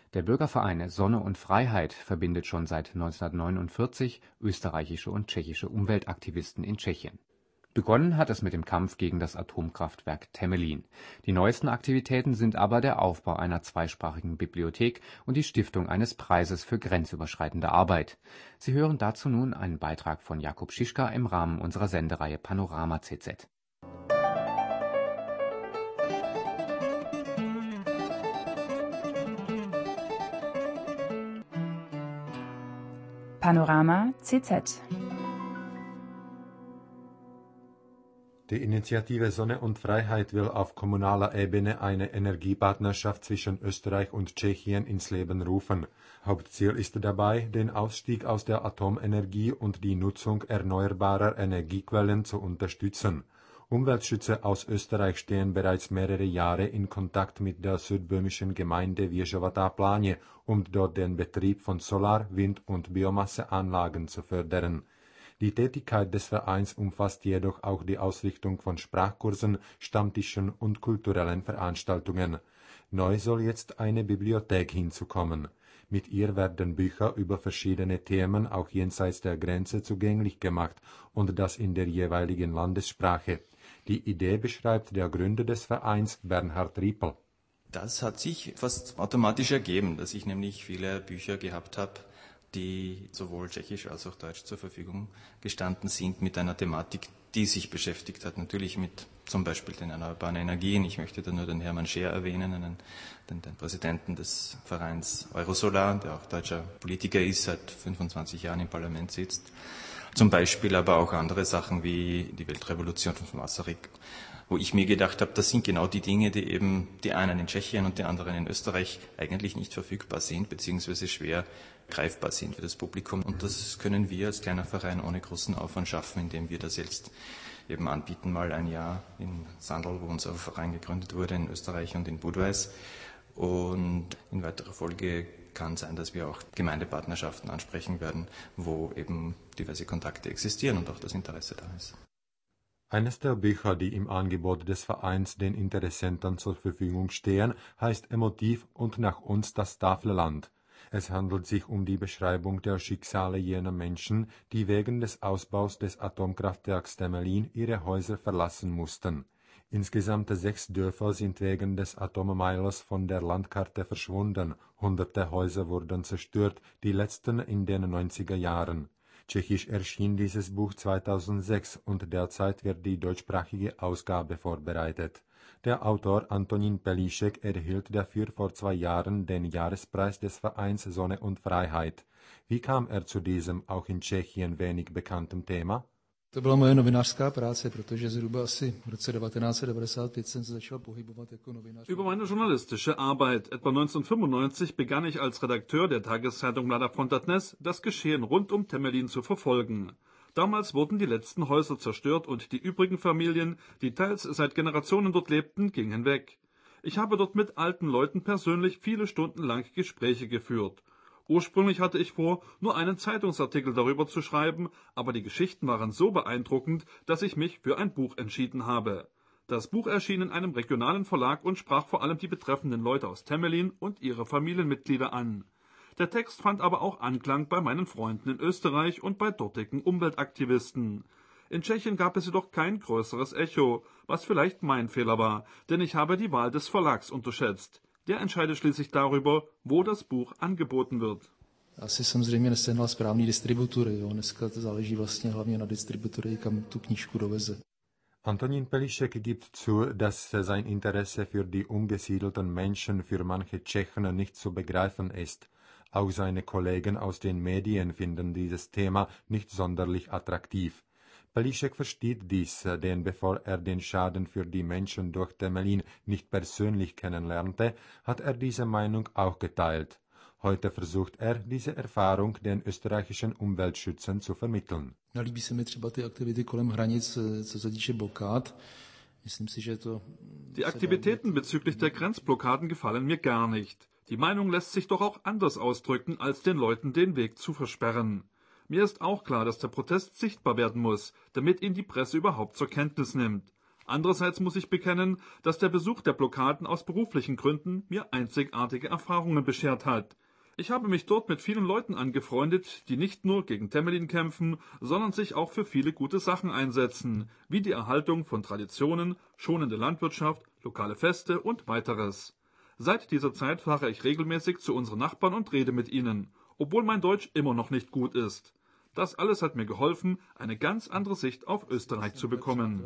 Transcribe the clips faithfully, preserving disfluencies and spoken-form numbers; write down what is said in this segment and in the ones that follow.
Der Bürgerverein Sonne und Freiheit verbindet schon seit neunzehnhundertneunundvierzig österreichische und tschechische Umweltaktivisten in Tschechien. Begonnen hat es mit dem Kampf gegen das Atomkraftwerk Temelin. Die neuesten Aktivitäten sind aber der Aufbau einer zweisprachigen Bibliothek und die Stiftung eines Preises für grenzüberschreitende Arbeit. Sie hören dazu nun einen Beitrag von Jakub Schischka im Rahmen unserer Sendereihe Panorama C Z. Panorama C Z. Die Initiative Sonne und Freiheit will auf kommunaler Ebene eine Energiepartnerschaft zwischen Österreich und Tschechien ins Leben rufen. Hauptziel ist dabei, den Ausstieg aus der Atomenergie und die Nutzung erneuerbarer Energiequellen zu unterstützen. Umweltschützer aus Österreich stehen bereits mehrere Jahre in Kontakt mit der südböhmischen Gemeinde Wierzchovatá Pláně, um dort den Betrieb von Solar-, Wind- und Biomasseanlagen zu fördern. Die Tätigkeit des Vereins umfasst jedoch auch die Ausrichtung von Sprachkursen, Stammtischen und kulturellen Veranstaltungen. Neu soll jetzt eine Bibliothek hinzukommen. Mit ihr werden Bücher über verschiedene Themen auch jenseits der Grenze zugänglich gemacht und das in der jeweiligen Landessprache. Die Idee beschreibt der Gründer des Vereins, Bernhard Riepel. Das hat sich fast automatisch ergeben, dass ich nämlich viele Bücher gehabt habe, die sowohl tschechisch als auch deutsch zur Verfügung gestanden sind mit einer Thematik, die sich beschäftigt hat, natürlich mit zum Beispiel den erneuerbaren Energien. Ich möchte da nur den Hermann Scheer erwähnen, einen, den, den Präsidenten des Vereins Eurosolar, der auch deutscher Politiker ist, seit fünfundzwanzig Jahren im Parlament sitzt. Zum Beispiel aber auch andere Sachen wie die Weltrevolution von Masaryk, wo ich mir gedacht habe, das sind genau die Dinge, die eben die einen in Tschechien und die anderen in Österreich eigentlich nicht verfügbar sind, beziehungsweise schwer greifbar sind für das Publikum. Und das können wir als kleiner Verein ohne großen Aufwand schaffen, indem wir das jetzt eben anbieten, mal ein Jahr in Sandl, wo unser Verein gegründet wurde, in Österreich und in Budweis. Und in weiterer Folge kann sein, dass wir auch Gemeindepartnerschaften ansprechen werden, wo eben diverse Kontakte existieren und auch das Interesse da ist. Eines der Bücher, die im Angebot des Vereins den Interessenten zur Verfügung stehen, heißt Emotiv und nach uns das Tafelland. Es handelt sich um die Beschreibung der Schicksale jener Menschen, die wegen des Ausbaus des Atomkraftwerks Temelin ihre Häuser verlassen mussten. Insgesamt sechs Dörfer sind wegen des Atommeilers von der Landkarte verschwunden, hunderte Häuser wurden zerstört, die letzten in den neunziger Jahren. Tschechisch erschien dieses Buch zweitausendsechs und derzeit wird die deutschsprachige Ausgabe vorbereitet. Der Autor Antonín Pelíšek erhielt dafür vor zwei Jahren den Jahrespreis des Vereins Sonne und Freiheit. Wie kam er zu diesem auch in Tschechien wenig bekannten Thema? To byla moje novinářská práce, protože zhruba asi v roce devatenáct set devadesát pět jsem se začal pohybovat jako novinář. Über meine journalistische Arbeit. Etwa neunzehnhundertfünfundneunzig begann ich als Redakteur der Tageszeitung Mladá Fronta Dnes, das Geschehen rund um Temelin zu verfolgen. Damals wurden die letzten Häuser zerstört und die übrigen Familien, die teils seit Generationen dort lebten, gingen weg. Ich habe dort mit alten Leuten persönlich viele Stunden lang Gespräche geführt. Ursprünglich hatte ich vor, nur einen Zeitungsartikel darüber zu schreiben, aber die Geschichten waren so beeindruckend, dass ich mich für ein Buch entschieden habe. Das Buch erschien in einem regionalen Verlag und sprach vor allem die betreffenden Leute aus Temelin und ihre Familienmitglieder an. Der Text fand aber auch Anklang bei meinen Freunden in Österreich und bei dortigen Umweltaktivisten. In Tschechien gab es jedoch kein größeres Echo, was vielleicht mein Fehler war, denn ich habe die Wahl des Verlags unterschätzt. Der entscheidet schließlich darüber, wo das Buch angeboten wird. Asi samozřejmě nesehnal správný distributory. Jo. Dneska to záleží vlastně hlavně na distributory, kam tu knížku doveze. Antonín Pelíšek gibt zu, dass sein Interesse für die umgesiedelten Menschen für manche Tschechen nicht zu begreifen ist. Auch seine Kollegen aus den Medien finden dieses Thema nicht sonderlich attraktiv. Pelíšek versteht dies, denn bevor er den Schaden für die Menschen durch Temelin nicht persönlich kennenlernte, hat er diese Meinung auch geteilt. Heute versucht er, diese Erfahrung den österreichischen Umweltschützern zu vermitteln. Nelíbí se mi třeba ty aktivity kolem hranic, co se týče blokád. Myslím si, že to... Die Aktivitäten bezüglich der Grenzblockaden gefallen mir gar nicht. Die Meinung lässt sich doch auch anders ausdrücken, als den Leuten den Weg zu versperren. Mir ist auch klar, dass der Protest sichtbar werden muss, damit ihn die Presse überhaupt zur Kenntnis nimmt. Andererseits muss ich bekennen, dass der Besuch der Blockaden aus beruflichen Gründen mir einzigartige Erfahrungen beschert hat. Ich habe mich dort mit vielen Leuten angefreundet, die nicht nur gegen Temelin kämpfen, sondern sich auch für viele gute Sachen einsetzen, wie die Erhaltung von Traditionen, schonende Landwirtschaft, lokale Feste und weiteres. Seit dieser Zeit fahre ich regelmäßig zu unseren Nachbarn und rede mit ihnen, obwohl mein Deutsch immer noch nicht gut ist. Das alles hat mir geholfen, eine ganz andere Sicht auf Österreich zu bekommen.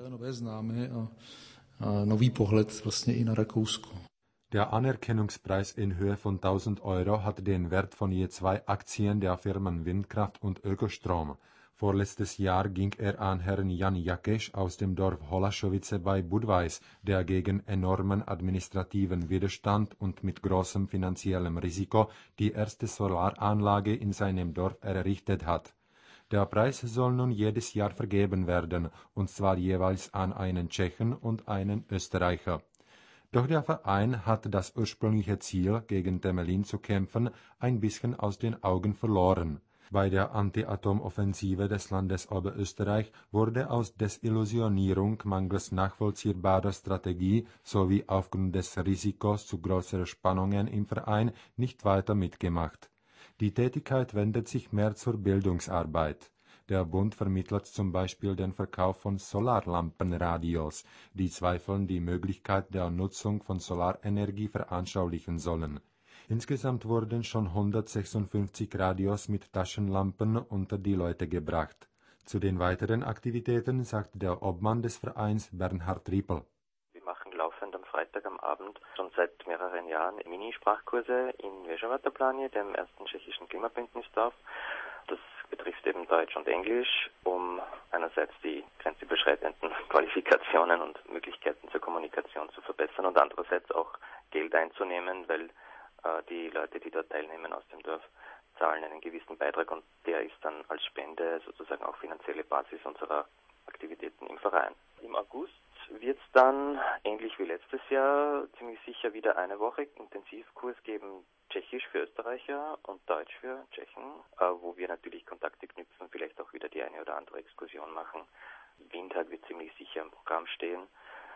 Der Anerkennungspreis in Höhe von tausend Euro hat den Wert von je zwei Aktien der Firmen Windkraft und Ökostrom. Vorletztes Jahr ging er an Herrn Jan Jakeš aus dem Dorf Holaschovice bei Budweis, der gegen enormen administrativen Widerstand und mit großem finanziellem Risiko die erste Solaranlage in seinem Dorf errichtet hat. Der Preis soll nun jedes Jahr vergeben werden, und zwar jeweils an einen Tschechen und einen Österreicher. Doch der Verein hat das ursprüngliche Ziel, gegen Temelin zu kämpfen, ein bisschen aus den Augen verloren. Bei der Anti-Atom-Offensive des Landes Oberösterreich wurde aus Desillusionierung mangels nachvollziehbarer Strategie sowie aufgrund des Risikos zu größeren Spannungen im Verein nicht weiter mitgemacht. Die Tätigkeit wendet sich mehr zur Bildungsarbeit. Der Bund vermittelt zum Beispiel den Verkauf von Solarlampenradios, die zweifeln die Möglichkeit der Nutzung von Solarenergie veranschaulichen sollen. Insgesamt wurden schon hundertsechsundfünfzig Radios mit Taschenlampen unter die Leute gebracht. Zu den weiteren Aktivitäten sagt der Obmann des Vereins Bernhard Riepel. Wir machen laufend am Freitag am Abend schon seit mehreren Jahren Mini-Sprachkurse in Vežovaté Planie, dem ersten tschechischen Klimabündnisdorf. Das betrifft eben Deutsch und Englisch, um einerseits die grenzüberschreitenden Qualifikationen und Möglichkeiten zur Kommunikation zu verbessern und andererseits auch Geld einzunehmen, weil äh, die Leute, die dort teilnehmen aus dem Dorf, zahlen einen gewissen Beitrag und der ist dann als Spende sozusagen auch finanzielle Basis unserer Aktivitäten im Verein. Im August wird es dann, ähnlich wie letztes Jahr, ziemlich sicher wieder eine Woche Intensivkurs geben, Tschechisch für Österreicher und Deutsch für Tschechen, äh, wo wir natürlich Kontakte knüpfen, vielleicht auch wieder die eine oder andere Exkursion machen. Windtag wird ziemlich sicher im Programm stehen,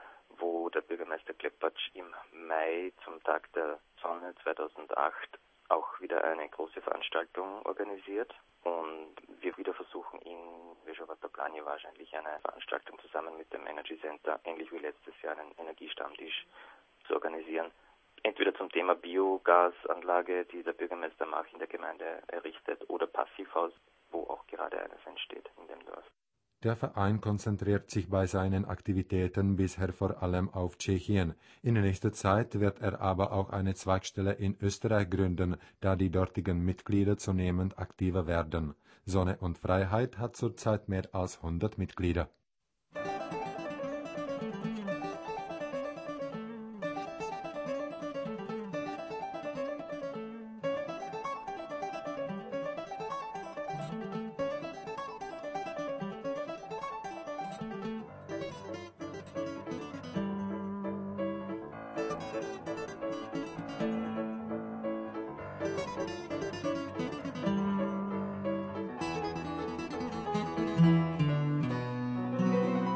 wo der Bürgermeister Klepatsch im Mai zum Tag der Sonne zweitausendacht auch wieder eine große Veranstaltung organisiert und wir wieder versuchen in Vežovaté Planie wahrscheinlich eine Veranstaltung zusammen mit dem Energy Center, ähnlich wie letztes Jahr einen Energiestammtisch zu organisieren. Entweder zum Thema Biogasanlage, die der Bürgermeister Mach in der Gemeinde errichtet, oder Passivhaus, wo auch gerade eines entsteht in dem Dorf. Der Verein konzentriert sich bei seinen Aktivitäten bisher vor allem auf Tschechien. In nächster Zeit wird er aber auch eine Zweigstelle in Österreich gründen, da die dortigen Mitglieder zunehmend aktiver werden. Sonne und Freiheit hat zurzeit mehr als hundert Mitglieder.